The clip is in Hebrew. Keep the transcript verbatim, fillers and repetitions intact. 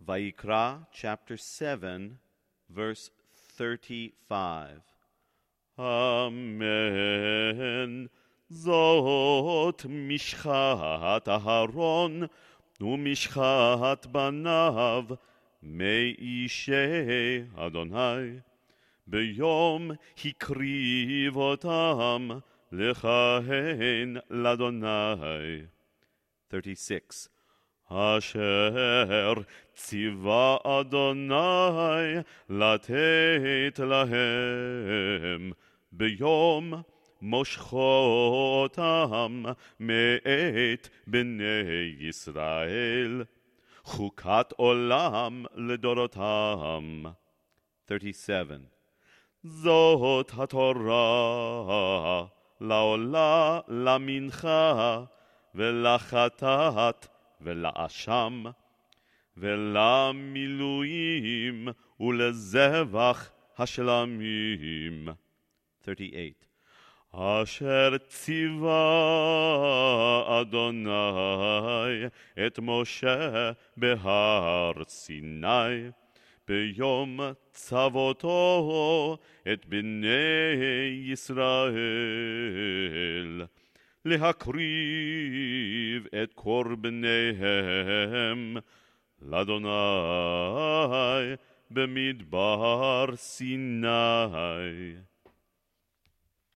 Vayikra chapter seven, verse thirty-five. Amen. Zot mishchat Aharon umishchat banav me'ishei Adonai beyom hikrivotam lechahen l'Adonai. thirty-six. Asher tziva Adonai latet lahem beyom moshchotam me'et bnei Yisrael chukat olam ledorotam. thirty-seven. Zot haTorah laola lamincha velachatat ולאשם ולמילואים ולזבח השלמים. thirty-eight. אשר ציווה אדוני את משה בהר סיני ביום צוותו את בני ישראל להקריב את קורבניהם לאדוני במדבר סיני.